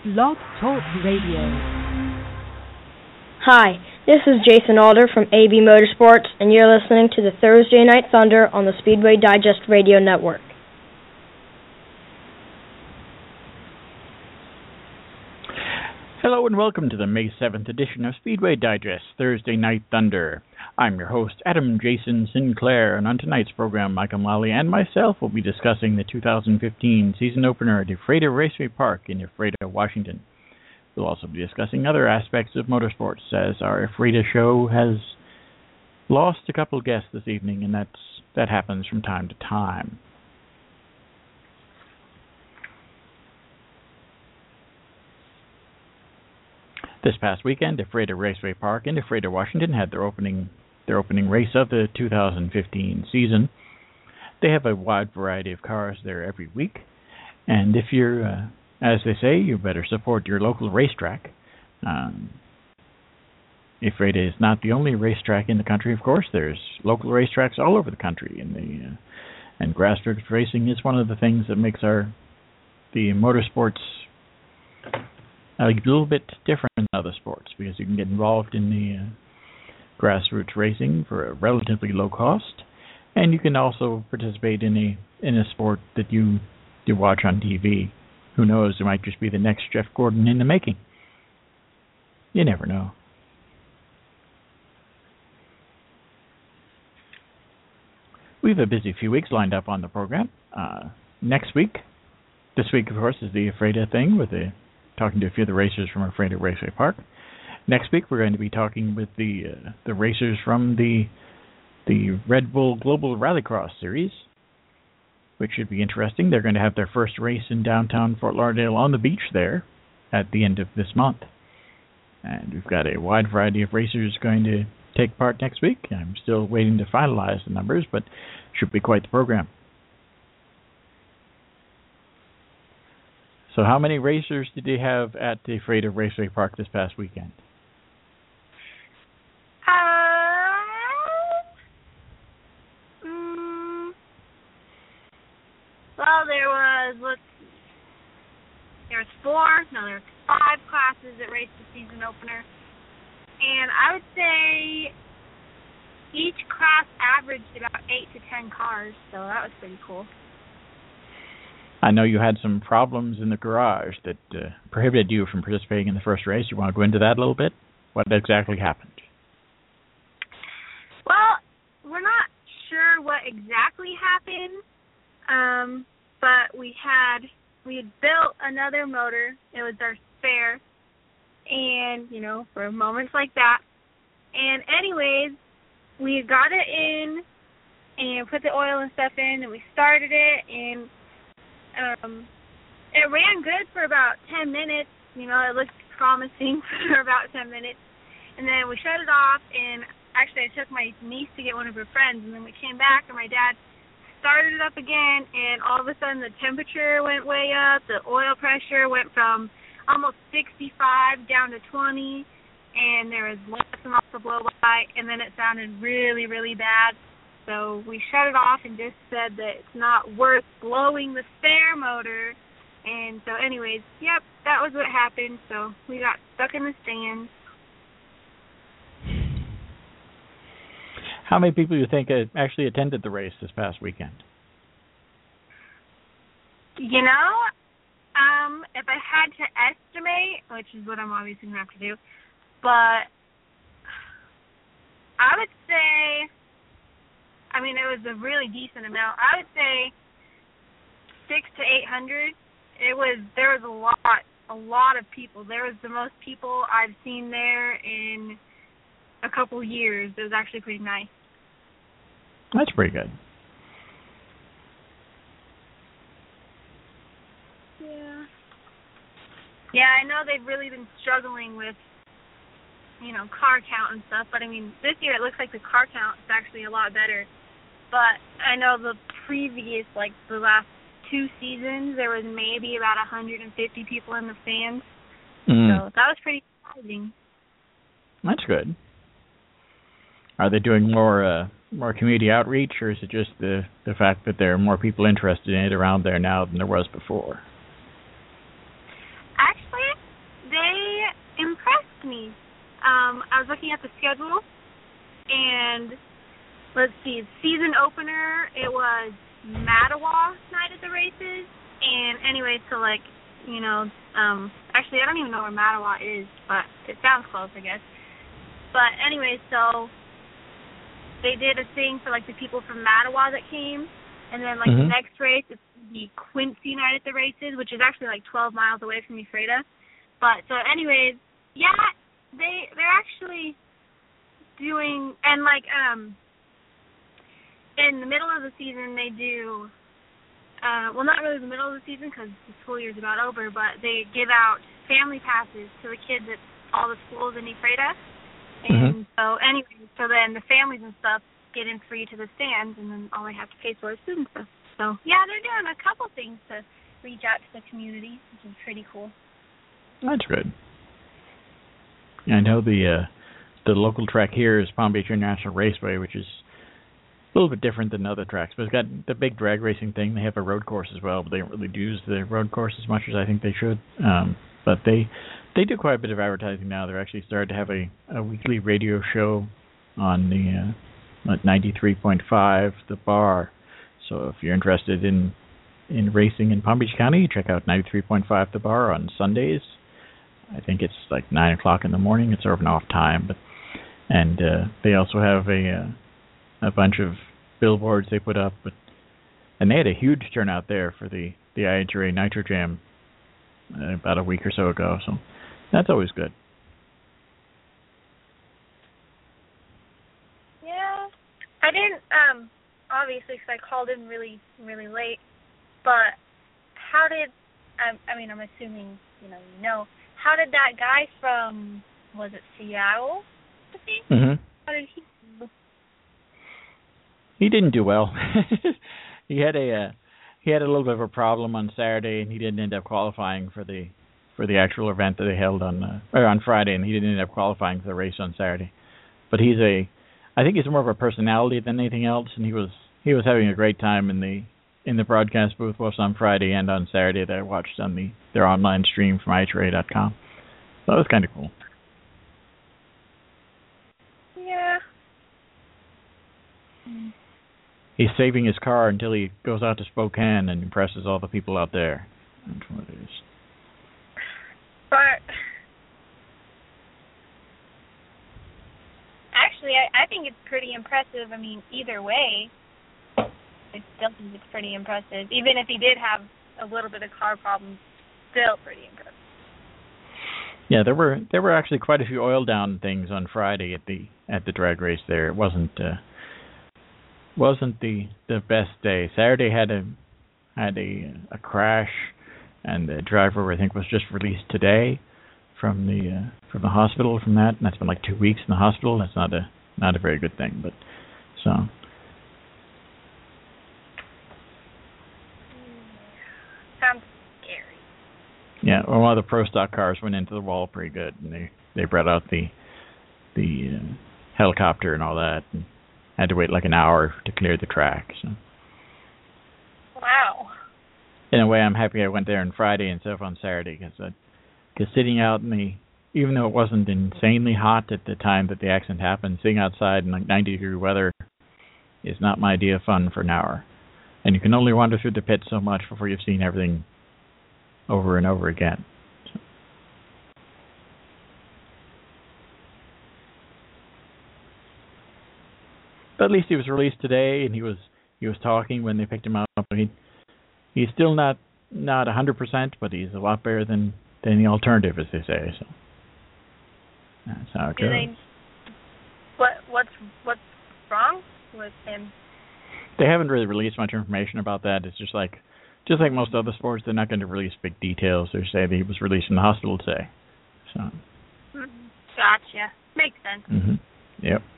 Blog Talk Radio. Hi, this is Jason Alder from AB Motorsports, and you're listening to the Thursday Night Thunder on the Speedway Digest Radio Network. Hello and welcome to the May 7th edition of Speedway Digest Thursday Night Thunder. I'm your host, Adam Jason Sinclair, and on tonight's program, Michael Lally and myself will be discussing the 2015 season opener at Ephrata Raceway Park in Ephrata, Washington. We'll also be discussing other aspects of motorsports, as our Ephrata show has lost a couple guests this evening, and that happens from time to time. This past weekend, Ephrata Raceway Park in Ephrata, Washington had their opening race of the 2015 season. They have a wide variety of cars there every week, and if you're, as they say, you better support your local racetrack. Ephrata is not the only racetrack in the country, of course. There's local racetracks all over the country, and grassroots racing is one of the things that makes the motorsports a little bit different than other sports, because you can get involved in the grassroots racing for a relatively low cost, and you can also participate in a sport that you watch on TV. Who knows, it might just be the next Jeff Gordon in the making. You never know. We have a busy few weeks lined up on the program. This week, of course, is the Ephrata thing talking to a few of the racers from Ephrata Raceway Park. Next week, we're going to be talking with the racers from the Red Bull Global Rallycross Series, which should be interesting. They're going to have their first race in downtown Fort Lauderdale on the beach there at the end of this month. And we've got a wide variety of racers going to take part next week. I'm still waiting to finalize the numbers, but should be quite the program. So how many racers did they have at the Ephrata Raceway Park this past weekend? Well, there was 5 classes that raced the season opener. And I would say each class averaged about 8 to 10 cars, so that was pretty cool. I know you had some problems in the garage that prohibited you from participating in the first race. You want to go into that a little bit? What exactly happened? Well, we're not sure what exactly happened, but we had built another motor. It was our spare, and, for moments like that. And anyways, we got it in and put the oil and stuff in, and we started it, and it ran good for about 10 minutes. It looked promising for about 10 minutes. And then we shut it off, and actually I took my niece to get one of her friends, and then we came back, and my dad started it up again, and all of a sudden the temperature went way up. The oil pressure went from almost 65 down to 20, and there was lots and lots of blow-by, and then it sounded really, really bad. So we shut it off and just said that it's not worth blowing the spare motor. And so anyways, yep, that was what happened. So we got stuck in the stands. How many people do you think actually attended the race this past weekend? If I had to estimate, which is what I'm obviously going to have to do, but I would say, it was a really decent amount. I would say 600 to 800. There was a lot of people. There was the most people I've seen there in a couple years. It was actually pretty nice. That's pretty good. Yeah, I know they've really been struggling with, car count and stuff, but this year it looks like the car count is actually a lot better. But I know the previous, the last 2 seasons, there was maybe about 150 people in the stands. So that was pretty exciting. That's good. Are they doing more community outreach, or is it just the fact that there are more people interested in it around there now than there was before? Actually, they impressed me. I was looking at the schedule, and let's see, season opener, it was Mattawa night at the races, and anyway, so like, you know, actually I don't even know where Mattawa is, but it sounds close, I guess. But anyway, so they did a thing for like the people from Mattawa that came, and then like the next race, it's the Quincy night at the races, which is actually like 12 miles away from Ephrata. But so anyways, yeah, they're actually doing, and like in the middle of the season they do, well, not really the middle of the season because the school year's about over, but they give out family passes to the kids at all the schools in Ephrata. And so anyway, so then the families and stuff get in free to the stands, and then all they have to pay for is student stuff. So yeah, they're doing a couple things to reach out to the community, which is pretty cool. That's good. I know the local track here is Palm Beach International Raceway, which is a little bit different than other tracks, but it's got the big drag racing thing. They have a road course as well, but they don't really use the road course as much as I think they should. But they do quite a bit of advertising now. They're actually started to have a weekly radio show on the 93.5 The Bar. So if you're interested in racing in Palm Beach County, check out 93.5 The Bar on Sundays. I think it's like 9 o'clock in the morning. It's sort of an off time, and they also have a bunch of billboards they put up, and they had a huge turnout there for the IHRA Nitro Jam about a week or so ago. So that's always good. Yeah, I didn't obviously because I called in really late. But how did I'm assuming you know. How did that guy from, was it Seattle? How did he do? He didn't do well. He had a little bit of a problem on Saturday, and he didn't end up qualifying for the actual event that they held on Friday, and he didn't end up qualifying for the race on Saturday. But I think he's more of a personality than anything else, and he was having a great time in the broadcast booth both on Friday and on Saturday that I watched on their online stream from ihra.com. So that was kind of cool. Yeah. He's saving his car until he goes out to Spokane and impresses all the people out there. That's what it is. But actually, I think it's pretty impressive. I mean, either way, I still think it's pretty impressive. Even if he did have a little bit of car problems, still pretty impressive. Yeah, there were actually quite a few oil down things on Friday at the drag race there. It wasn't the best day. Saturday had a crash, and the driver I think was just released today from the hospital from that, and that's been like 2 weeks in the hospital. That's not a very good thing, but so. Sounds scary. Yeah, well, one of the pro stock cars went into the wall pretty good, and they brought out the helicopter and all that, and had to wait like an hour to clear the track. So. Wow. In a way, I'm happy I went there on Friday instead of on Saturday, because sitting out even though it wasn't insanely hot at the time that the accident happened, sitting outside in like 90-degree weather is not my idea of fun for an hour. And you can only wander through the pit so much before you've seen everything over and over again. So. But at least he was released today, and he was talking when they picked him up. He's still not 100%, but he's a lot better than the alternative, as they say. So that's how it goes. What's wrong with him? They haven't really released much information about that. It's just like most other sports, they're not going to release big details. They say that he was released from the hospital today. So. Gotcha. Makes sense. Mm-hmm. Yep.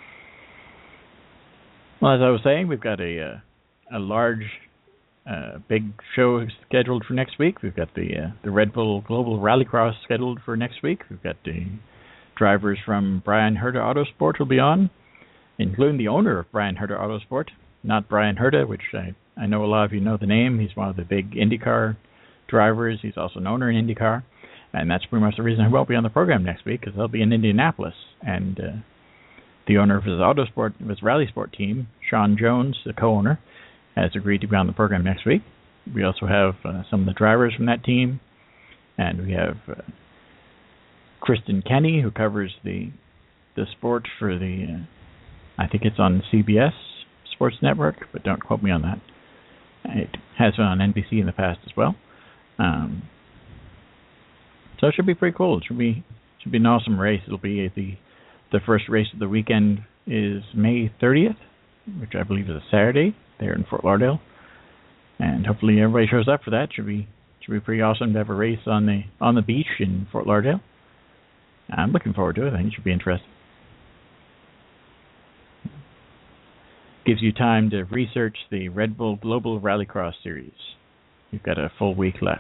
Well, as I was saying, we've got a large, big show scheduled for next week. We've got the Red Bull Global Rallycross scheduled for next week. We've got the drivers from Bryan Herta Autosport will be on, including the owner of Bryan Herta Autosport, not Bryan Herta, which I know a lot of you know the name. He's one of the big IndyCar drivers. He's also an owner in IndyCar. And that's pretty much the reason I won't be on the program next week, because I'll be in Indianapolis. And the owner of his rally sport team, Sean Jones, the co-owner, has agreed to be on the program next week. We also have some of the drivers from that team, and we have Kristen Kenny, who covers the sport for the, I think it's on CBS Sports Network, but don't quote me on that. It has been on NBC in the past as well. So it should be pretty cool. It should be an awesome race. It'll be the first race of the weekend is May 30th, which I believe is a Saturday there in Fort Lauderdale, and hopefully everybody shows up for that. Should be pretty awesome to have a race on the beach in Fort Lauderdale. I'm looking forward to it. I think it should be interesting. Gives you time to research the Red Bull Global Rallycross Series. You've got a full week left.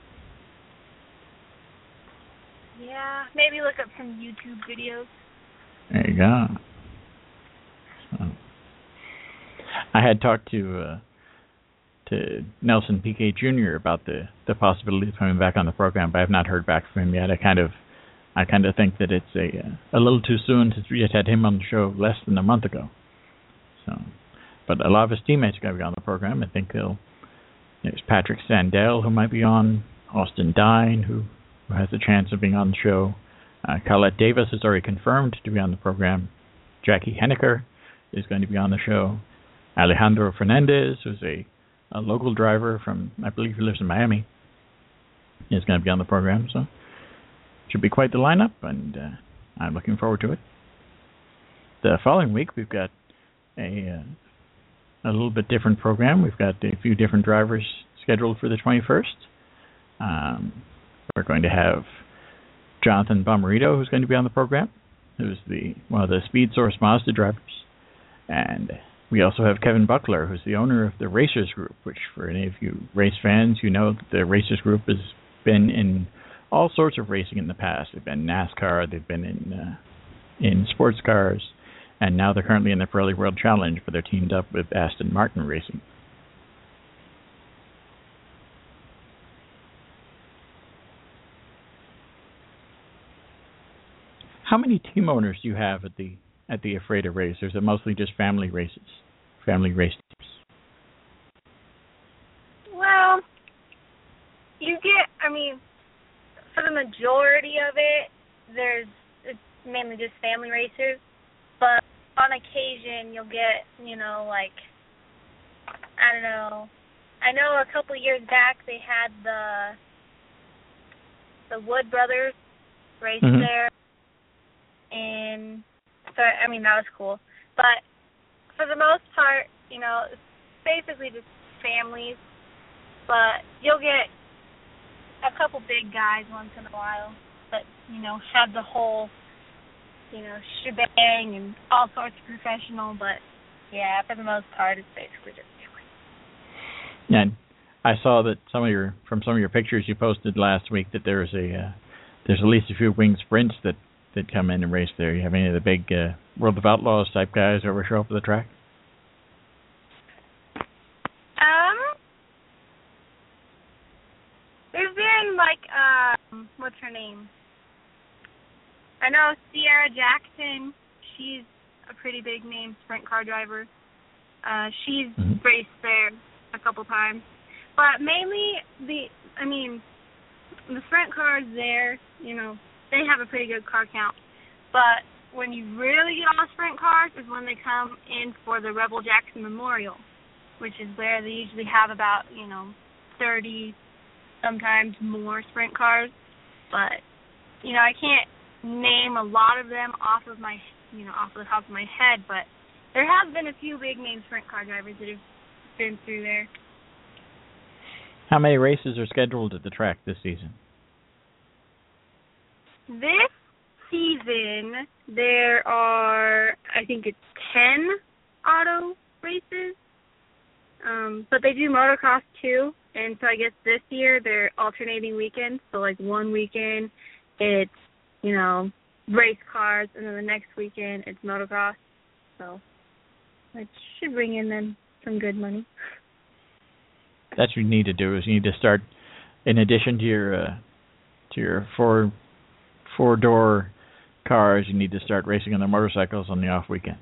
Yeah, maybe look up some YouTube videos. There you go. So, I had talked to Nelson Piquet Jr. about the possibility of coming back on the program, but I have not heard back from him yet. I kind of think that it's a little too soon since we just had him on the show less than a month ago. So, but a lot of his teammates are going to be on the program. I think there's Patrick Sandell, who might be on, Austin Dine, who has a chance of being on the show. Colette Davis is already confirmed to be on the program. Jackie Henniker is going to be on the show. Alejandro Fernandez, who's a local driver from, I believe he lives in Miami, is going to be on the program. So it should be quite the lineup, and I'm looking forward to it. The following week, we've got a little bit different program. We've got a few different drivers scheduled for the 21st. We're going to have Jonathan Bomarito, who's going to be on the program, who's one of the Speed Source Mazda drivers. And we also have Kevin Buckler, who's the owner of the Racers Group, which for any of you race fans, you know that the Racers Group has been in all sorts of racing in the past. They've been NASCAR, they've been in sports cars, and now they're currently in the Pirelli World Challenge, but they're teamed up with Aston Martin Racing. How many team owners do you have at the Ephrata race? Or is it mostly just family races, family race teams? Well, for the majority of it, it's mainly just family racers. But on occasion, you'll get, I don't know. I know a couple of years back they had the Wood Brothers race there. And so, that was cool. But for the most part, it's basically just families. But you'll get a couple big guys once in a while. But, have the whole, shebang and all sorts of professional. But, yeah, for the most part, it's basically just family. Yeah, and I saw that from some of your pictures you posted last week that there's at least a few winged sprints that come in and race there. You have any of the big World of Outlaws type guys ever show up at the track? There's been what's her name? I know Sierra Jackson. She's a pretty big name sprint car driver. She's raced there a couple times, but mainly the sprint cars there. They have a pretty good car count. But when you really get on sprint cars is when they come in for the Rebel Jackson Memorial, which is where they usually have about, 30, sometimes more sprint cars. But, I can't name a lot of them off of the top of my head, but there have been a few big name sprint car drivers that have been through there. How many races are scheduled at the track this season? This season, there are, I think it's 10 auto races, but they do motocross too, and so I guess this year they're alternating weekends, so one weekend it's, race cars, and then the next weekend it's motocross, so it should bring in then some good money. That's what you need to do, is you need to start, in addition to to your four-door cars, you need to start racing on their motorcycles on the off weekends?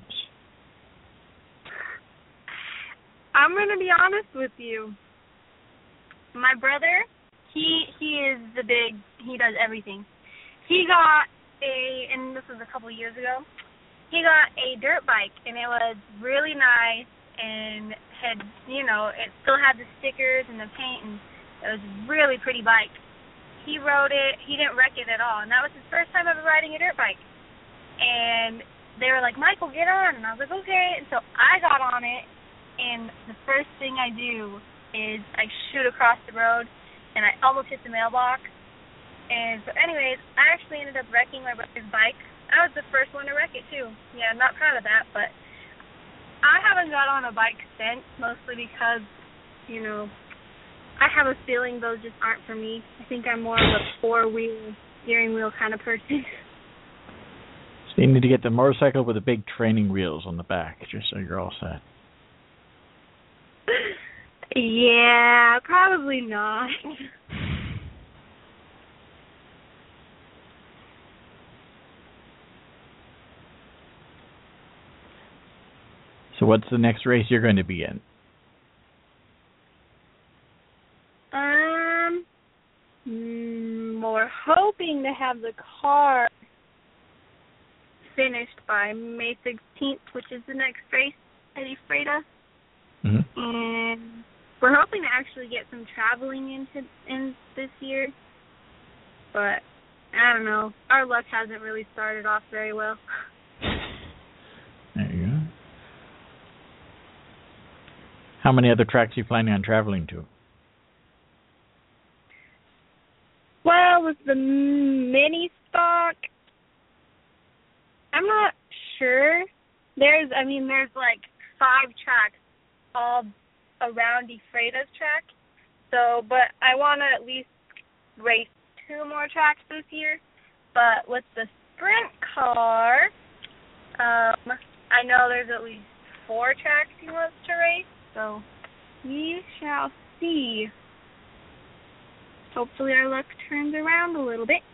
I'm going to be honest with you. My brother, he does everything. He got and this was a couple years ago, he got a dirt bike, and it was really nice, and had, it still had the stickers and the paint, and it was a really pretty bike. He rode it. He didn't wreck it at all, and that was his first time ever riding a dirt bike. And they were like, Michael, get on. And I was like, okay. And so I got on it, and the first thing I do is I shoot across the road, and I almost hit the mailbox. And so anyways, I actually ended up wrecking my brother's bike. I was the first one to wreck it, too. Yeah, I'm not proud of that, but I haven't got on a bike since, mostly because, I have a feeling those just aren't for me. I think I'm more of a four-wheel, steering wheel kind of person. So you need to get the motorcycle with the big training wheels on the back, just so you're all set. Yeah, probably not. So what's the next race you're going to be in? We're hoping to have the car finished by May 16th, which is the next race at Ephrata. Mm-hmm. And we're hoping to actually get some traveling in this year. But I don't know. Our luck hasn't really started off very well. There you go. How many other tracks are you planning on traveling to? Well, with the mini stock, I'm not sure. There's like 5 tracks all around Ephrata's track. So, but I want to at least race 2 more tracks this year. But with the sprint car, I know there's at least 4 tracks he wants to race. So we shall see. Hopefully our luck turns around a little bit.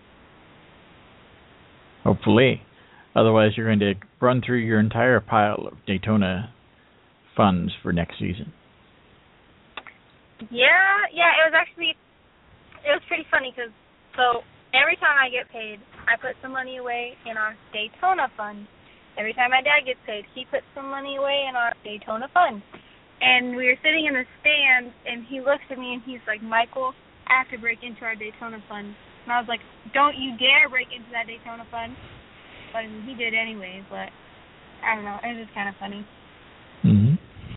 Hopefully. Otherwise, you're going to run through your entire pile of Daytona funds for next season. Yeah, it was pretty funny because, so every time I get paid, I put some money away in our Daytona fund. Every time my dad gets paid, he puts some money away in our Daytona fund. And we were sitting in the stands, and he looks at me, and he's like, Michael, I have to break into our Daytona fund. And I was like, don't you dare break into that Daytona fund. But he did anyway, but I don't know. It was just kind of funny. Mm-hmm.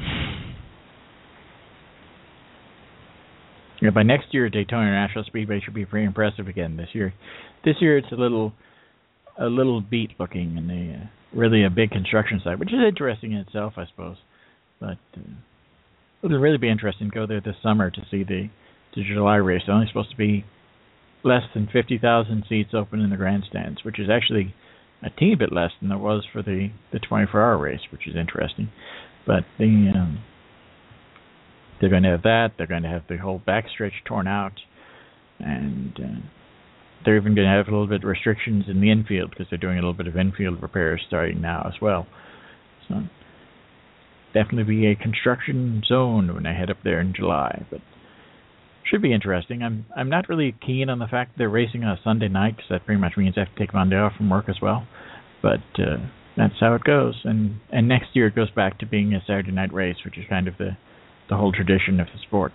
Yeah, by next year, Daytona International Speedway should be pretty impressive again this year. This year, it's a little beat looking, and really a big construction site, which is interesting in itself, I suppose. But it'll really be interesting to go there this summer to see the July race. It's only supposed to be less than 50,000 seats open in the grandstands, which is actually a teeny bit less than it was for the 24-hour race, which is interesting. But they're going to have that. They're going to have the whole backstretch torn out, and they're even going to have a little bit of restrictions in the infield because they're doing a little bit of infield repairs starting now as well. So definitely be a construction zone when I head up there in July, but should be interesting. I'm not really keen on the fact that they're racing on a Sunday night because that pretty much means I have to take Monday off from work as well. But that's how it goes. And next year it goes back to being a Saturday night race, which is kind of the whole tradition of the sport.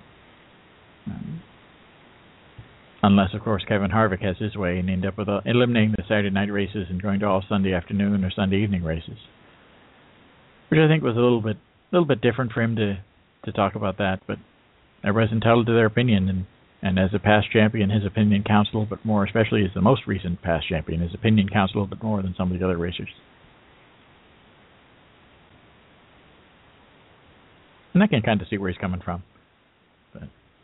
Unless, of course, Kevin Harvick has his way and end up with eliminating the Saturday night races and going to all Sunday afternoon or Sunday evening races, which I think was a little bit different for him to talk about that. But everybody's entitled to their opinion, and as a past champion, his opinion counts a little bit more, especially as the most recent past champion. His opinion counts a little bit more than some of the other racers. And I can kind of see where he's coming from. But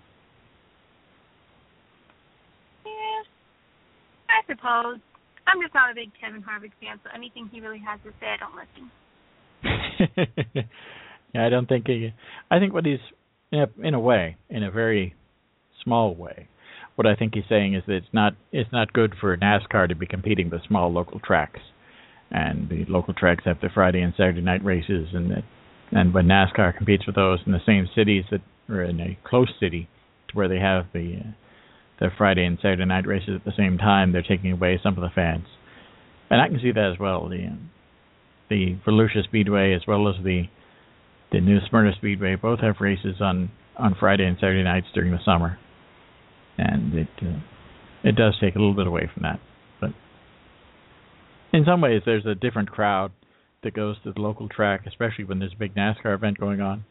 yeah, I suppose. I'm just not a big Kevin Harvick fan, so anything he really has to say, I don't listen. Yeah, I don't think I think what he's, in a way, in a very small way, what I think he's saying is that it's not good for NASCAR to be competing with small local tracks, and the local tracks have the Friday and Saturday night races, and when NASCAR competes with those in the same cities that are in a close city to where they have the Friday and Saturday night races at the same time, they're taking away some of the fans, and I can see that as well. The Volusia Speedway as well as the New Smyrna Speedway both have races on Friday and Saturday nights during the summer, and it does take a little bit away from that. But in some ways, there's a different crowd that goes to the local track, especially when there's a big NASCAR event going on.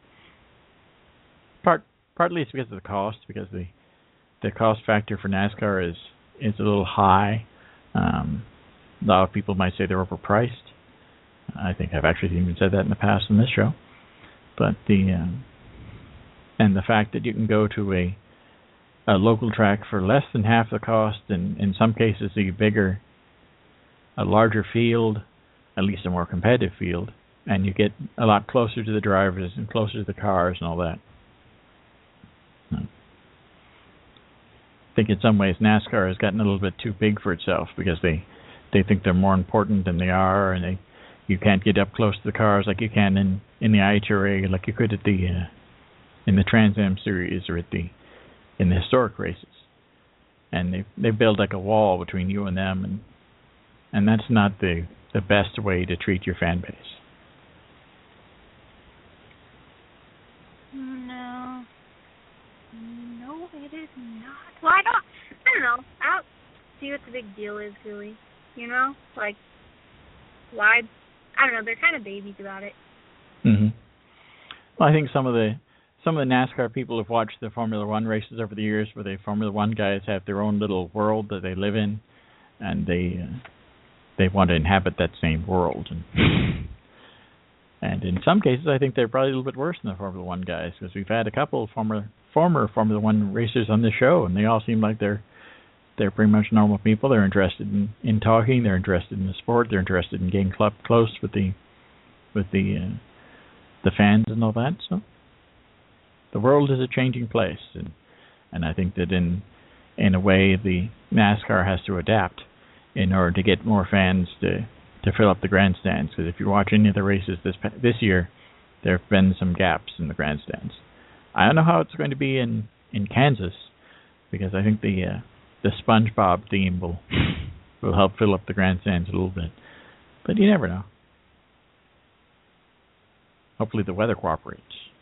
Partly it's because of the cost, because the cost factor for NASCAR is a little high. A lot of people might say they're overpriced. I think I've actually even said that in the past on this show. But and the fact that you can go to a local track for less than half the cost, and in some cases a larger field, at least a more competitive field, and you get a lot closer to the drivers and closer to the cars and all that. I think in some ways NASCAR has gotten a little bit too big for itself because they think they're more important than they are, and you can't get up close to the cars like you can in the IHRA, like you could at in the Trans Am series or in the historic races. And they build like a wall between you and them, and that's not the best way to treat your fan base. No, it is not. Well, I don't know. I don't see what the big deal is, really. You know, like, why? I don't know. They're kind of babies about it. Mm-hmm. Well, I think some of the NASCAR people have watched the Formula One races over the years, where the Formula One guys have their own little world that they live in, and they want to inhabit that same world. And in some cases, I think they're probably a little bit worse than the Formula One guys, because we've had a couple of former Formula One racers on this show, and they all seem like they're pretty much normal people. They're interested in talking. They're interested in the sport. They're interested in getting close with the fans and all that. So the world is a changing place, and I think that in a way the NASCAR has to adapt in order to get more fans to fill up the grandstands. Because if you watch any of the races this year, there have been some gaps in the grandstands. I don't know how it's going to be in Kansas, because I think the SpongeBob theme will help fill up the grandstands a little bit. But you never know. Hopefully the weather cooperates.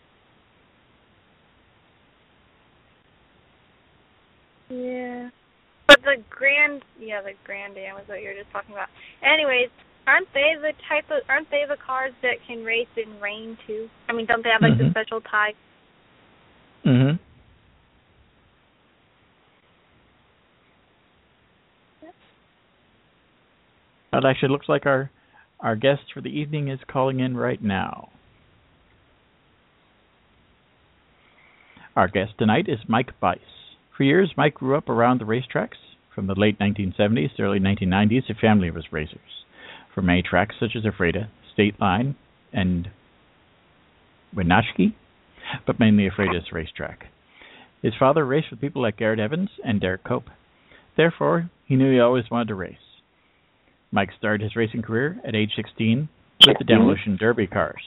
Yeah. But the Grand Am is what you were just talking about. Anyways, aren't they the cars that can race in rain too? I mean, don't they have like the special tie? Mhm. It actually looks like our guest for the evening is calling in right now. Our guest tonight is Mike Bice. For years, Mike grew up around the racetracks. From the late 1970s to early 1990s, a family was racers for many tracks such as Ephrata, State Line, and Wenatchee, but mainly Ephrata's racetrack. His father raced with people like Garrett Evans and Derek Cope. Therefore, he knew he always wanted to race. Mike started his racing career at age 16 with the Demolition Derby cars.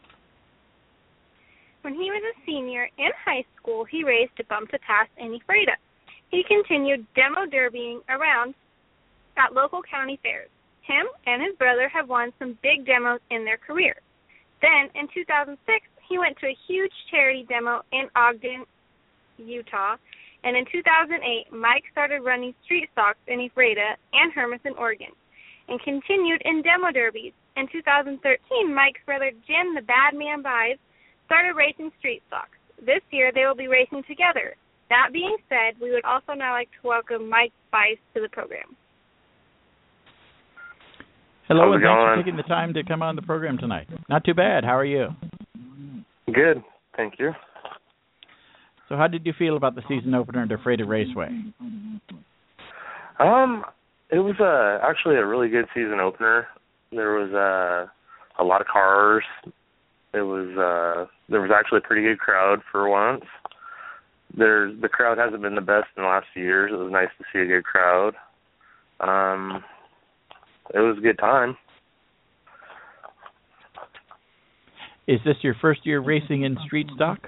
When he was a senior in high school, he raced a bump to pass in Ephrata. He continued demo derbying around at local county fairs. Him and his brother have won some big demos in their career. Then, in 2006, he went to a huge charity demo in Ogden, Utah, and in 2008, Mike started running street stocks in Ephrata and Hermiston, Oregon, and continued in demo derbies. In 2013, Mike's brother Jim, the Bad Man Bice, started racing street stocks. This year, they will be racing together. That being said, we would also now like to welcome Mike Bice to the program. Hello, and thanks for taking the time to come on the program tonight. Not too bad. How are you? Good, thank you. So how did you feel about the season opener at Ephrata Raceway? It was actually a really good season opener. There was a lot of cars. There was actually a pretty good crowd for once. the crowd hasn't been the best in the last few years. It was nice to see a good crowd. It was a good time. Is this your first year racing in street stock?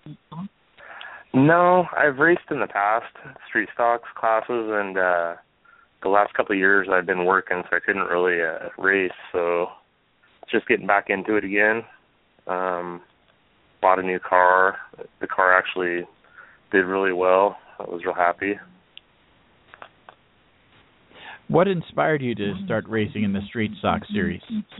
No, I've raced in the past, street stocks classes, and the last couple of years I've been working, so I couldn't really race. So just getting back into it again. Bought a new car. The car actually did really well. I was real happy. What inspired you to start racing in the street stock series?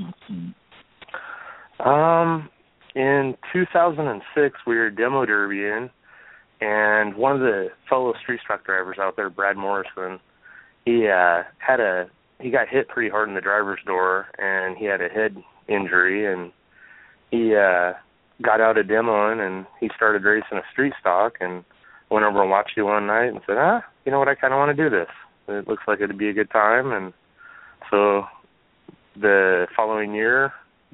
In 2006, we were demo derbying, and one of the fellow street stock drivers out there, Brad Morrison, he got hit pretty hard in the driver's door, and he had a head injury, and he got out of demoing, and he started racing a street stock, and went over and watched you one night and said, you know what, I kind of want to do this. It looks like it'd be a good time. And so the following year,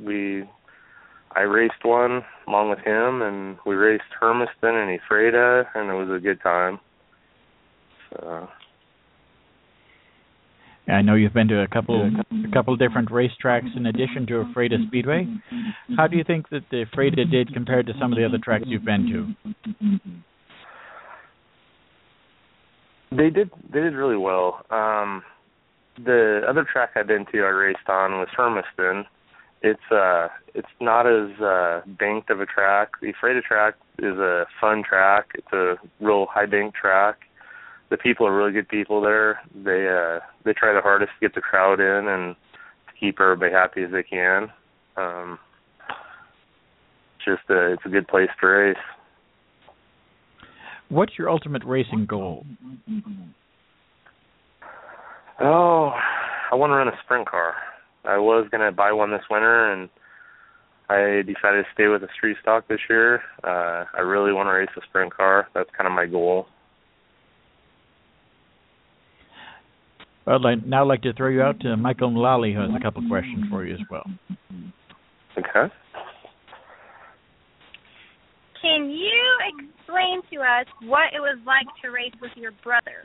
I raced one along with him, and we raced Hermiston and Ephrata, and it was a good time. So. I know you've been to a couple different racetracks in addition to Ephrata Speedway. How do you think that the Ephrata did compared to some of the other tracks you've been to? They did really well. The other track I've been to, I raced on, was Hermiston. It's not as banked of a track. The Ephrata track is a fun track. It's a real high bank track. The people are really good people there. They try the hardest to get the crowd in and to keep everybody happy as they can. It's a good place to race. What's your ultimate racing goal? Oh, I want to run a sprint car. I was going to buy one this winter, and I decided to stay with a street stock this year. I really want to race a sprint car. That's kind of my goal. Well, I'd now like to throw you out to Michael Mullally, who has a couple questions for you as well. Okay. Can you explain to us what it was like to race with your brother?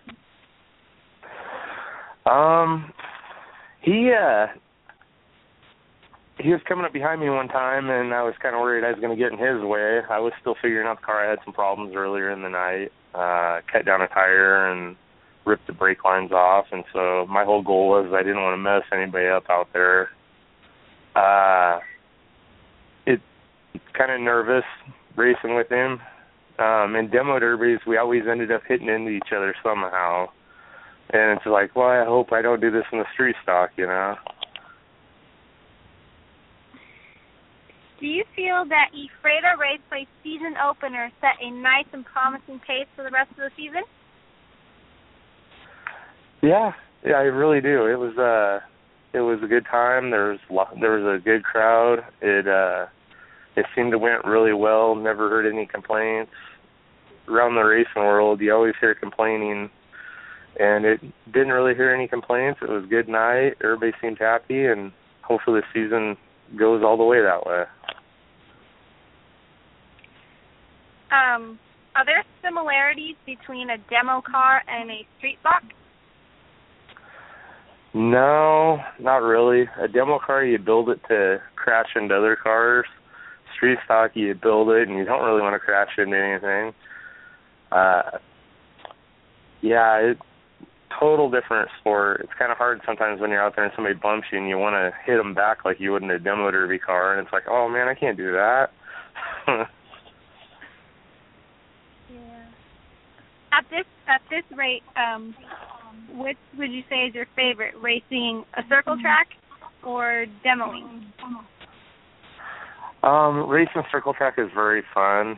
He was coming up behind me one time, and I was kind of worried I was going to get in his way. I was still figuring out the car. I had some problems earlier in the night, cut down a tire and ripped the brake lines off, and so my whole goal was I didn't want to mess anybody up out there. It's kind of nervous racing with him. In demo derbies, we always ended up hitting into each other somehow. And it's like, well, I hope I don't do this in the street stock, you know. Do you feel that Ephrata Raceway season opener set a nice and promising pace for the rest of the season? Yeah, I really do. It was a good time. There was a good crowd. It seemed to went really well. Never heard any complaints. Around the racing world, you always hear complaining, and it didn't really hear any complaints. It was a good night. Everybody seemed happy, and hopefully the season goes all the way that way. Are there similarities between a demo car and a street stock? No, not really. A demo car, you build it to crash into other cars. Street stock, you build it, and you don't really want to crash into anything. It's total different sport. It's kind of hard sometimes when you're out there and somebody bumps you and you want to hit them back like you would in a demo derby car, and it's like, oh man, I can't do that. Yeah. At this rate, which would you say is your favorite, racing a circle track or demoing? Racing circle track is very fun.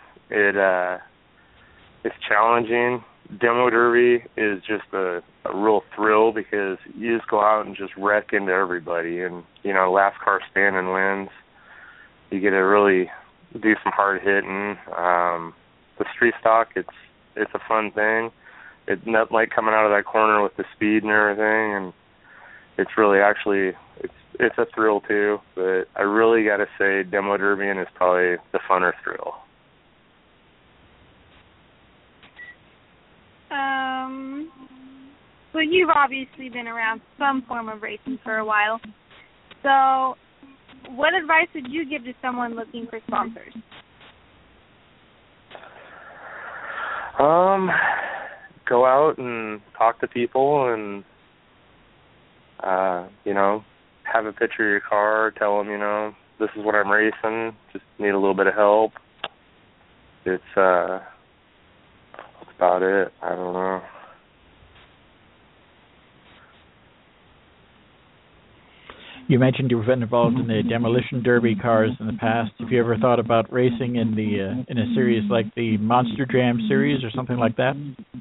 It's challenging. Demo derby is just a real thrill because you just go out and just wreck into everybody, and last car standing wins. You get to really do some hard hitting. The street stock, it's a fun thing. It's not like coming out of that corner with the speed and everything, and it's really actually it's a thrill too. But I really got to say, demo derbying is probably the funner thrill. Well, you've obviously been around some form of racing for a while. So, what advice would you give to someone looking for sponsors? Go out and talk to people and, have a picture of your car, tell them, this is what I'm racing, just need a little bit of help. That's about it. I don't know. You mentioned you've been involved in the demolition derby cars in the past. Have you ever thought about racing in in a series like the Monster Jam series or something like that?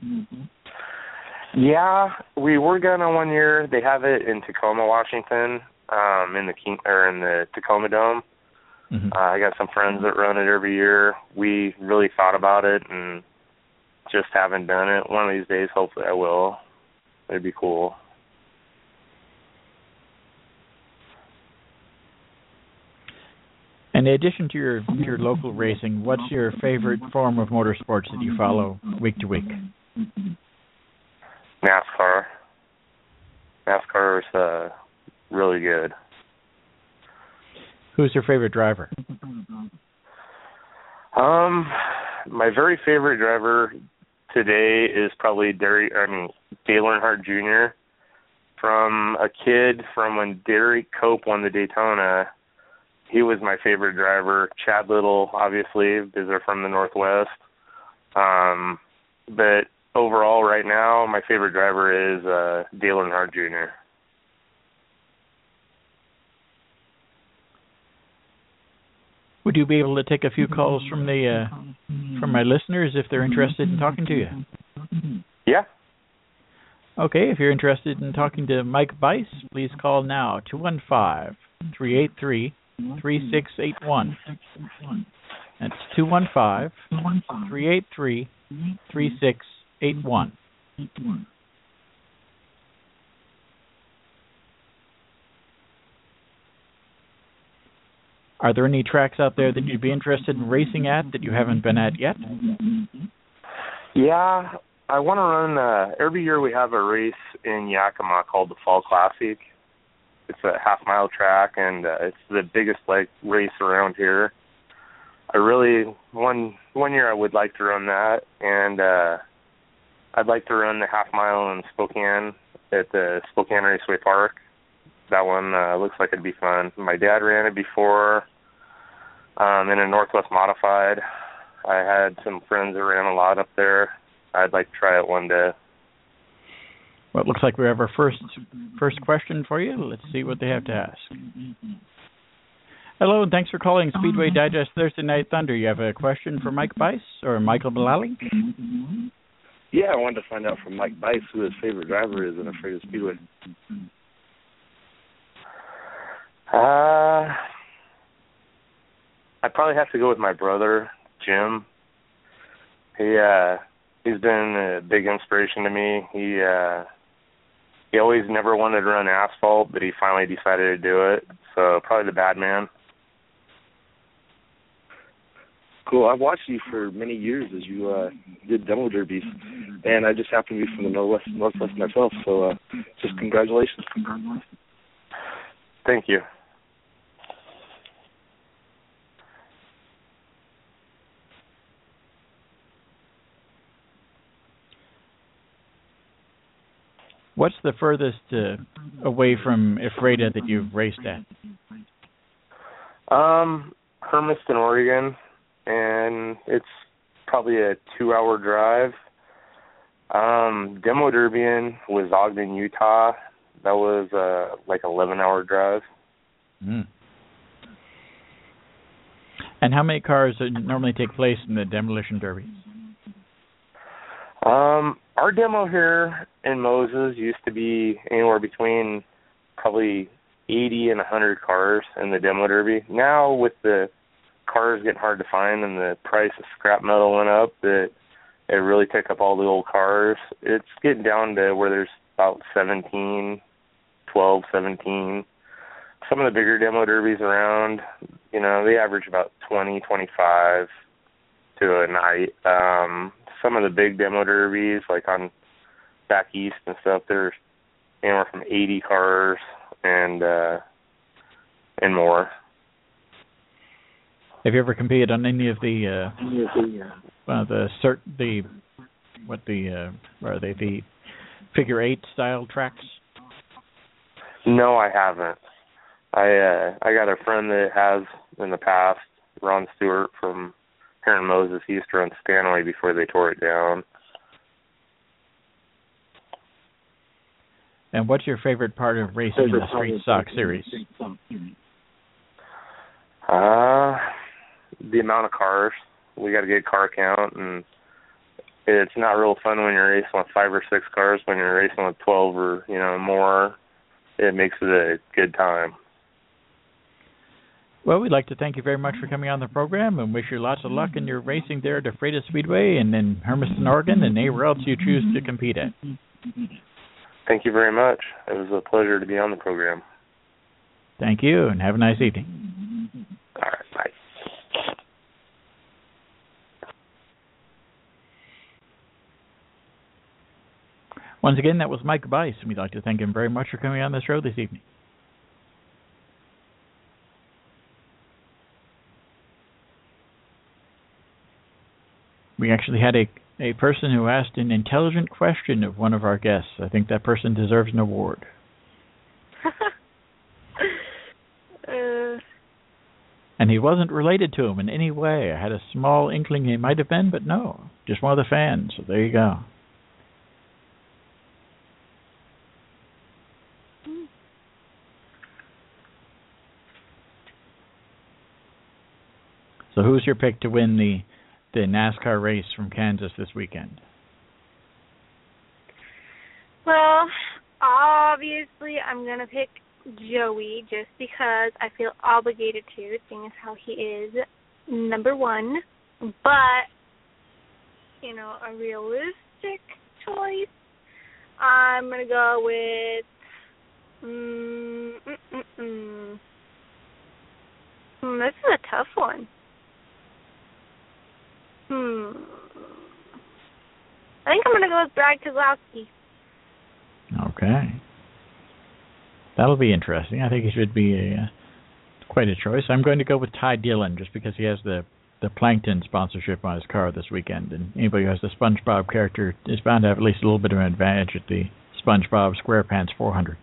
Yeah, we were gonna one year. They have it in Tacoma, Washington, in the Tacoma Dome. Mm-hmm. I got some friends that run it every year. We really thought about it and just haven't done it. One of these days, hopefully, I will. It'd be cool. In addition to your local racing, what's your favorite form of motorsports that you follow week to week? NASCAR. NASCAR is really good. Who's your favorite driver? My very favorite driver today is probably Dale Earnhardt Jr. From a kid from when Derek Cope won the Daytona. He was my favorite driver. Chad Little, obviously, because they're from the Northwest. But overall, right now, my favorite driver is Dale Earnhardt Jr. Would you be able to take a few calls from from my listeners if they're interested in talking to you? Yeah. Okay, if you're interested in talking to Mike Bice, please call now, 215-383-3681. That's 215-383-3681. Are there any tracks out there that you'd be interested in racing at that you haven't been at yet? Yeah, I want to run, every year we have a race in Yakima called the Fall Classic. It's a half-mile track, and it's the biggest race around here. One year I would like to run that, and I'd like to run the half-mile in Spokane at the Spokane Raceway Park. That one looks like it'd be fun. My dad ran it before in a Northwest Modified. I had some friends that ran a lot up there. I'd like to try it one day. Well, it looks like we have our first question for you. Let's see what they have to ask. Hello, and thanks for calling Speedway Digest Thursday Night Thunder. You have a question for Mike Bice or Michael Mullally? Yeah, I wanted to find out from Mike Bice who his favorite driver is in Afraid of Speedway. I'd probably have to go with my brother, Jim. He's been a big inspiration to me. He always never wanted to run asphalt, but he finally decided to do it. So probably the Bad Man. Cool. I've watched you for many years as you did demo derbies, and I just happen to be from the Northwest myself. So just congratulations. Thank you. What's the furthest away from Ephrata that you've raced at? Hermiston, Oregon, and it's probably a 2-hour drive. Demo derbying was Ogden, Utah. That was 11-hour drive. Mm. And how many cars normally take place in the demolition derby? Our demo here in Moses used to be anywhere between probably 80 and 100 cars in the demo derby. Now, with the cars getting hard to find and the price of scrap metal went up, that it really took up all the old cars. It's getting down to where there's about 17. Some of the bigger demo derbies around, they average about 20, 25 to a night. some of the big demo derbies, like on back east and stuff, there's anywhere from 80 cars and more. Have you ever competed on any of the figure eight style tracks? No, I haven't. I got a friend that has in the past, Ron Stewart from Heron Moses. He used to run Stanley before they tore it down. And what's your favorite part of racing in the Street Stock Series? The amount of cars. We got a good car count, and it's not real fun when you're racing with 5 or 6 cars. When you're racing with 12 or more, it makes it a good time. Well, we'd like to thank you very much for coming on the program and wish you lots of luck in your racing there at the Freitas Speedway and in Hermiston, Oregon, and anywhere else you choose to compete at. Thank you very much. It was a pleasure to be on the program. Thank you, and have a nice evening. All right, bye. Once again, that was Mike Bice, and we'd like to thank him very much for coming on the show this evening. We actually had a person who asked an intelligent question of one of our guests. I think that person deserves an award. And he wasn't related to him in any way. I had a small inkling he might have been, but no, just one of the fans. So there you go. So who's your pick to win the NASCAR race from Kansas this weekend? Well, obviously I'm going to pick Joey just because I feel obligated to, seeing as how he is number one. But, a realistic choice, I'm going to go with this is a tough one. I think I'm going to go with Brad Keselowski. Okay. That'll be interesting. I think he should be quite a choice. I'm going to go with Ty Dillon just because he has the Plankton sponsorship on his car this weekend. And anybody who has the SpongeBob character is bound to have at least a little bit of an advantage at the SpongeBob SquarePants 400.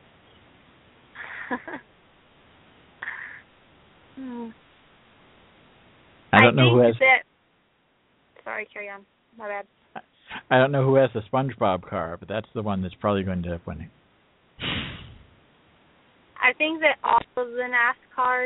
I don't know who has... Sorry, carry on. My bad. I don't know who has the SpongeBob car, but that's the one that's probably going to end up winning. I think that all of the NASCAR,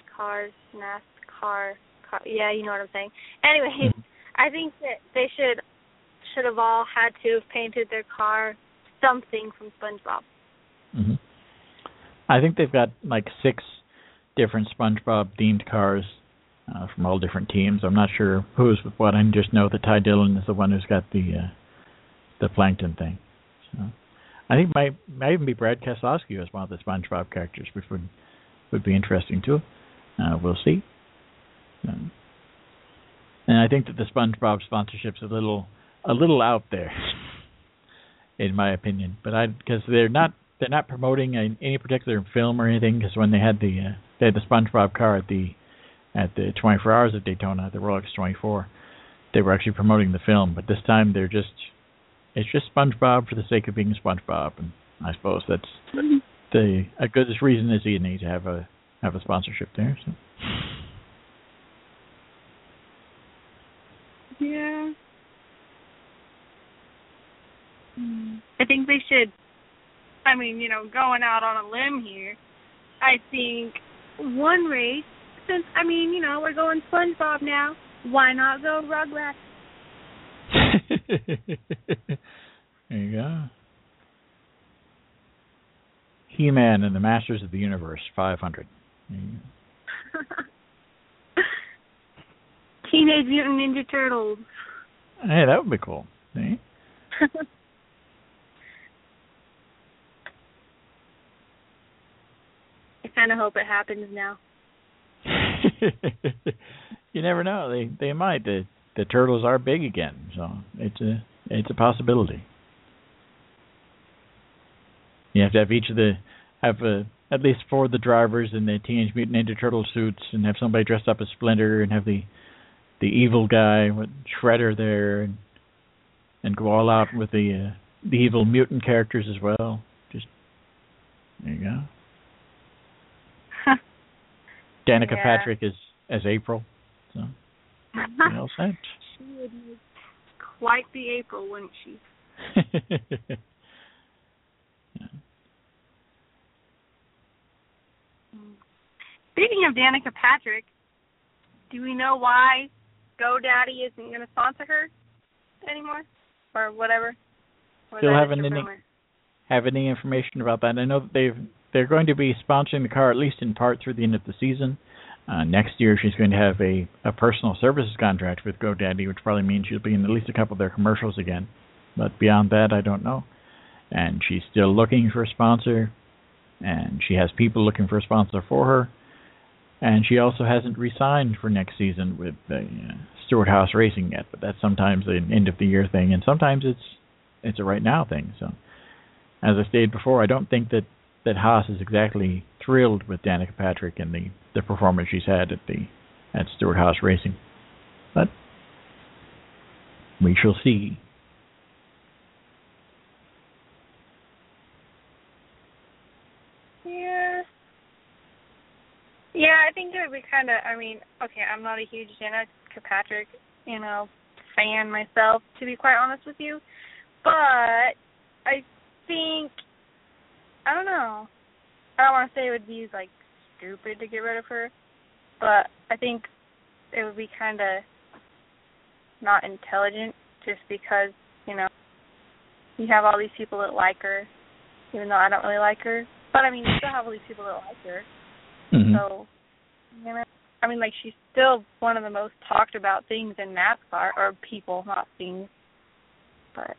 yeah, you know what I'm saying. Anyways, I think that they should have all had to have painted their car something from SpongeBob. Mm-hmm. I think they've got like 6 different SpongeBob-themed cars from all different teams. I'm not sure who's with what. I just know that Ty Dillon is the one who's got the Plankton thing. So I think might even be Brad Keselowski as one of the SpongeBob characters, which would be interesting too. We'll see. And I think that the SpongeBob sponsorship's a little out there, in my opinion. But because they're not promoting any particular film or anything. Because when they had the SpongeBob car at the 24 Hours of Daytona, the Rolex 24, they were actually promoting the film. But this time it's just SpongeBob for the sake of being SpongeBob, and I suppose that's a good reason as any to have a sponsorship there. So. Yeah. I think they should. I mean, going out on a limb here, I think one race. Since, we're going SpongeBob now, why not go Rugrats? There you go. He-Man and the Masters of the Universe 500. Teenage Mutant Ninja Turtles. Hey, that would be cool. See? I kind of hope it happens now. You never know. They might. the turtles are big again, so it's a possibility. You have to have at least 4 of the drivers in the Teenage Mutant Ninja Turtle suits, and have somebody dressed up as Splinter, and have the evil guy with Shredder there, and go all out with the evil mutant characters as well. Just there you go. Danica Patrick as April, so all set. She would make quite the April, wouldn't she? Yeah. Speaking of Danica Patrick, do we know why GoDaddy isn't going to sponsor her anymore, or whatever? Or Still haven't have any information about that. I know that they're going to be sponsoring the car at least in part through the end of the season. Next year, she's going to have a personal services contract with GoDaddy, which probably means she'll be in at least a couple of their commercials again. But beyond that, I don't know. And she's still looking for a sponsor, and she has people looking for a sponsor for her. And she also hasn't re-signed for next season with Stewart Haas Racing yet, but that's sometimes an end-of-the-year thing, and sometimes it's a right-now thing. So, as I stated before, I don't think that Haas is exactly thrilled with Danica Patrick and the performance she's had at Stewart Haas Racing. But we shall see. Yeah, I think it would be kind of, okay, I'm not a huge Danica Patrick, fan myself, to be quite honest with you. But I think, I don't know. I don't want to say it would be, stupid to get rid of her. But I think it would be kind of not intelligent just because, you have all these people that like her, even though I don't really like her. But, you still have all these people that like her. Mm-hmm. So, she's still one of the most talked about things in NASCAR, or people, not things. But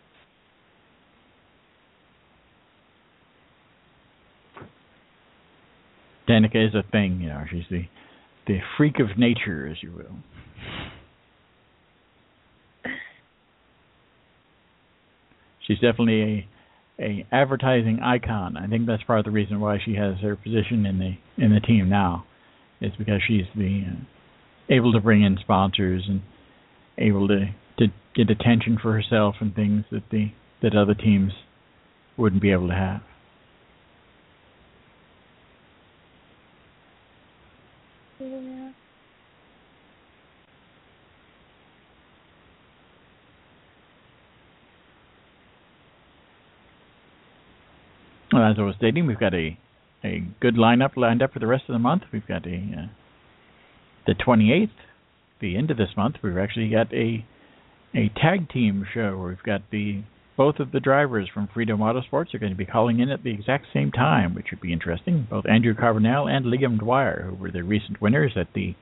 Danica is a thing, she's the freak of nature, as you will. She's definitely a advertising icon. I think that's part of the reason why she has her position in the team now. It's because she's able to bring in sponsors and able to get attention for herself and things that other teams wouldn't be able to have. yeah. Well, as I was stating, we've got a good lineup lined up for the rest of the month. We've got the 28th, the end of this month. We've actually got a tag team show where we've got both of the drivers from Freedom Autosports are going to be calling in at the exact same time, which would be interesting. Both Andrew Carbonell and Liam Dwyer, who were the recent winners at the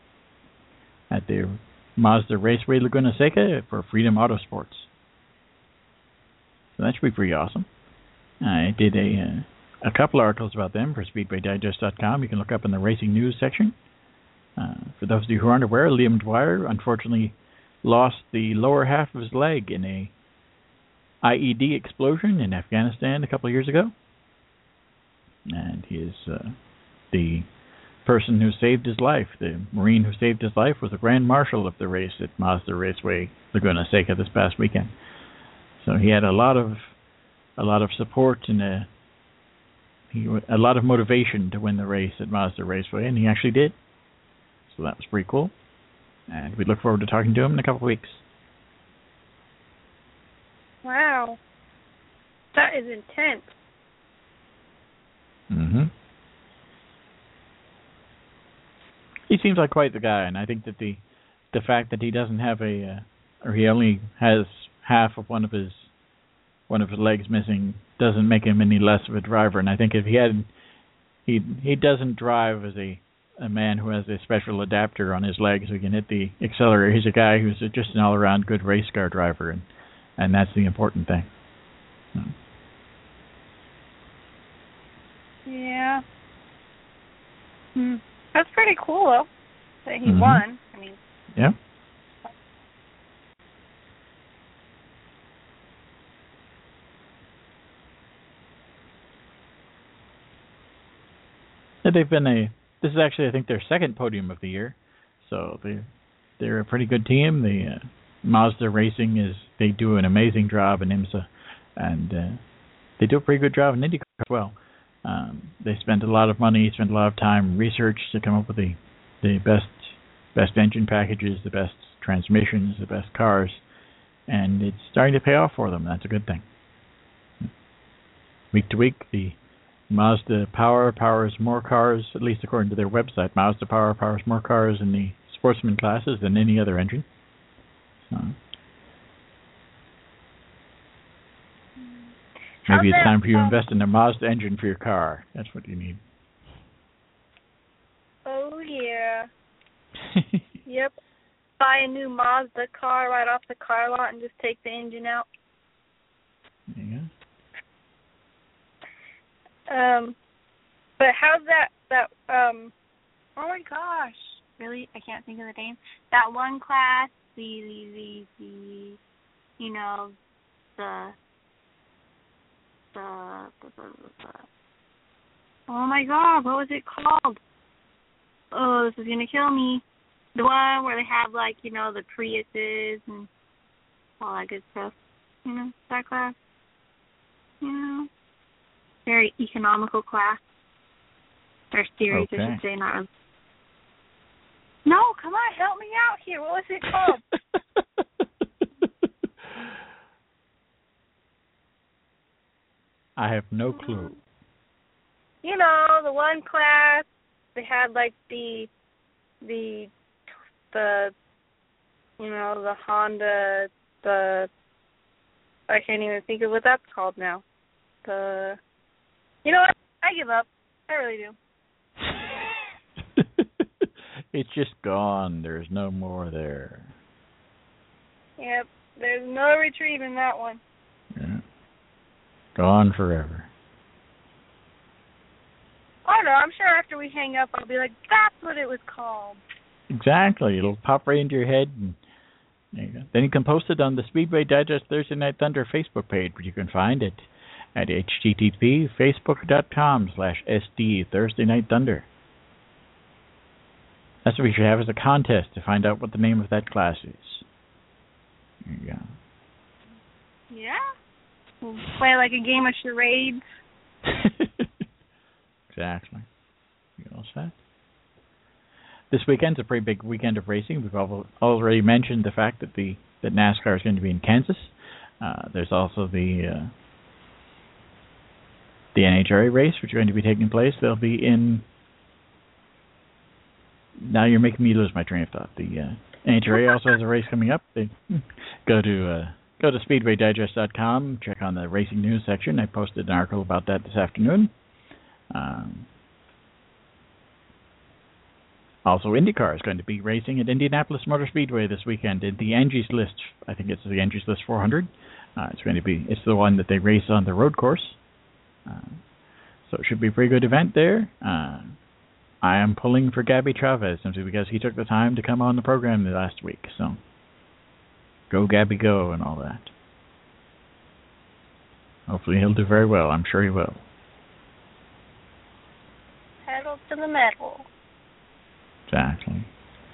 Mazda Raceway Laguna Seca for Freedom Autosports. So that should be pretty awesome. I did a couple articles about them for SpeedwayDigest.com. You can look up in the racing news section. For those of you who aren't aware, Liam Dwyer unfortunately lost the lower half of his leg in a IED explosion in Afghanistan a couple of years ago. And he is the person who saved his life. The Marine who saved his life was the Grand Marshal of the race at Mazda Raceway Laguna Seca this past weekend. So he had a lot of support and a lot of motivation to win the race at Mazda Raceway, and he actually did. So that was pretty cool. And we look forward to talking to him in a couple of weeks. Wow. That is intense. Mm-hmm. He seems like quite the guy, and I think that the fact that he doesn't have or he only has half of one of his legs missing doesn't make him any less of a driver. And I think if he doesn't drive as a man who has a special adapter on his leg so he can hit the accelerator. He's a guy who's just an all-around good race car driver, and that's the important thing. So. Yeah. That's pretty cool, though, that he won. Yeah. They've been this is actually, I think, their second podium of the year, so they're a pretty good team. Mazda Racing they do an amazing job in IMSA, and they do a pretty good job in IndyCar as well. They spent a lot of money, spent a lot of time, research to come up with the best engine packages, the best transmissions, the best cars, and it's starting to pay off for them. That's a good thing. Week to week, the Mazda Power powers more cars, at least according to their website. Mazda Power powers more cars in the sportsman classes than any other engine. So maybe it's time for you to invest in a Mazda engine for your car. That's what you need. Oh, yeah. Yep. Buy a new Mazda car right off the car lot and just take the engine out. There you go. But how's that oh my gosh, really? I can't think of the name. That one class, the oh my god, what was it called? Oh, this is gonna kill me. The one where they have, like, the Priuses and all that good stuff. That class. Very economical class. Or series, Okay. I should say, not. No, come on, help me out here. What was it called? I have no clue. The one class, they had, like, the Honda, I can't even think of what that's called now. You know what? I give up. I really do. It's just gone. There's no more there. Yep. There's no retrieving that one. Yeah. Gone forever. Oh, no, I'm sure after we hang up, I'll be like, that's what it was called. Exactly. It'll pop right into your head. And there you go. Then you can post it on the Speedway Digest Thursday Night Thunder Facebook page, where you can find it at http://facebook.com/SD Thursday Night Thunder. That's what we should have as a contest to find out what the name of that class is. There you go. Yeah? We'll play like a game of charades. Exactly. You all set? This weekend's a pretty big weekend of racing. We've already mentioned the fact that that NASCAR is going to be in Kansas. There's also the NHRA race, which is going to be taking place. They'll be in. Now you're making me lose my train of thought. The NHRA also has a race coming up. They go to SpeedwayDigest.com. Check on the racing news section. I posted an article about that this afternoon. Also, IndyCar is going to be racing at Indianapolis Motor Speedway this weekend in the Angie's List. I think it's the Angie's List 400. It's the one that they race on the road course. So it should be a pretty good event there. I am pulling for Gabby Chavez simply because he took the time to come on the program last week. So go Gabby go and all that. Hopefully he'll do very well. I'm sure he will. Pedal to the metal. Exactly.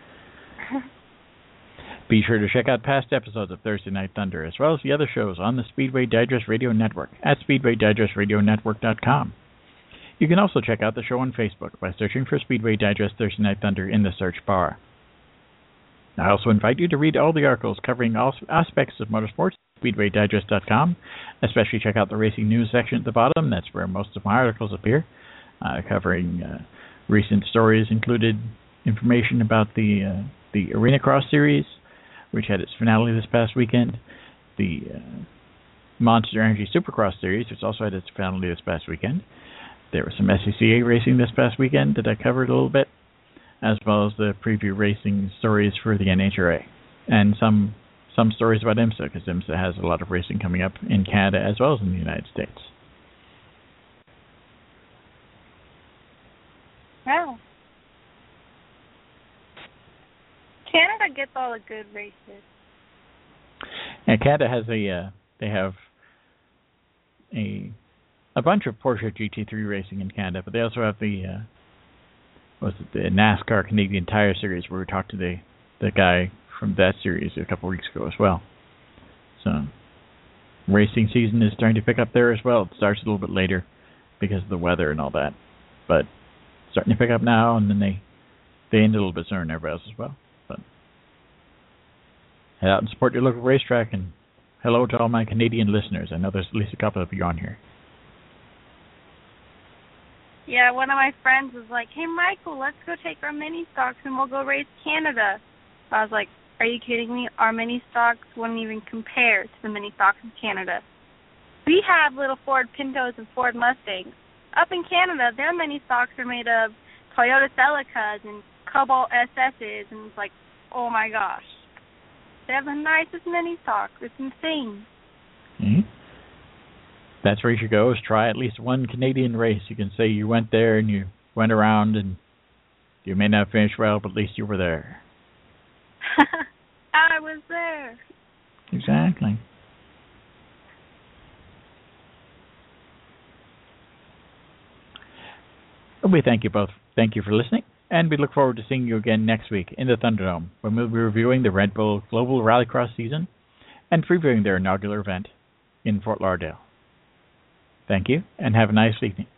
Be sure to check out past episodes of Thursday Night Thunder, as well as the other shows on the Speedway Digest Radio Network at SpeedwayDigestRadioNetwork.com. You can also check out the show on Facebook by searching for Speedway Digest Thursday Night Thunder in the search bar. I also invite you to read all the articles covering all aspects of motorsports at SpeedwayDigest.com. Especially check out the racing news section at the bottom. That's where most of my articles appear, covering recent stories, included information about the Arena Cross Series, which had its finale this past weekend, the Monster Energy Supercross Series, which also had its finale this past weekend. There was some SCCA racing this past weekend that I covered a little bit, as well as the preview racing stories for the NHRA, and some stories about IMSA, because IMSA has a lot of racing coming up in Canada as well as in the United States. Wow. Canada gets all the good races. And Canada has they have a bunch of Porsche GT3 racing in Canada, but they also have the was it the NASCAR Canadian Tire Series, where we talked to the guy from that series a couple of weeks ago as well. So racing season is starting to pick up there as well. It starts a little bit later because of the weather and all that, but starting to pick up now, and then they end a little bit sooner than everybody else as well. But head out and support your local racetrack, and hello to all my Canadian listeners. I know there's at least a couple of you on here. Yeah, one of my friends was like, "Hey, Michael, let's go take our mini stocks and we'll go race Canada." I was like, "Are you kidding me? Our mini stocks wouldn't even compare to the mini stocks in Canada. We have little Ford Pintos and Ford Mustangs. Up in Canada, their mini stocks are made of Toyota Celicas and Cobalt SS's, and it's like, oh my gosh. They have the nicest mini stocks. It's insane." Mm-hmm. That's where you should go, is try at least one Canadian race. You can say you went there and you went around, and you may not finish well, but at least you were there. I was there. Exactly. We thank you both. Thank you for listening, and we look forward to seeing you again next week in the Thunderdome, when we'll be reviewing the Red Bull Global Rallycross season and previewing their inaugural event in Fort Lauderdale. Thank you, and have a nice evening.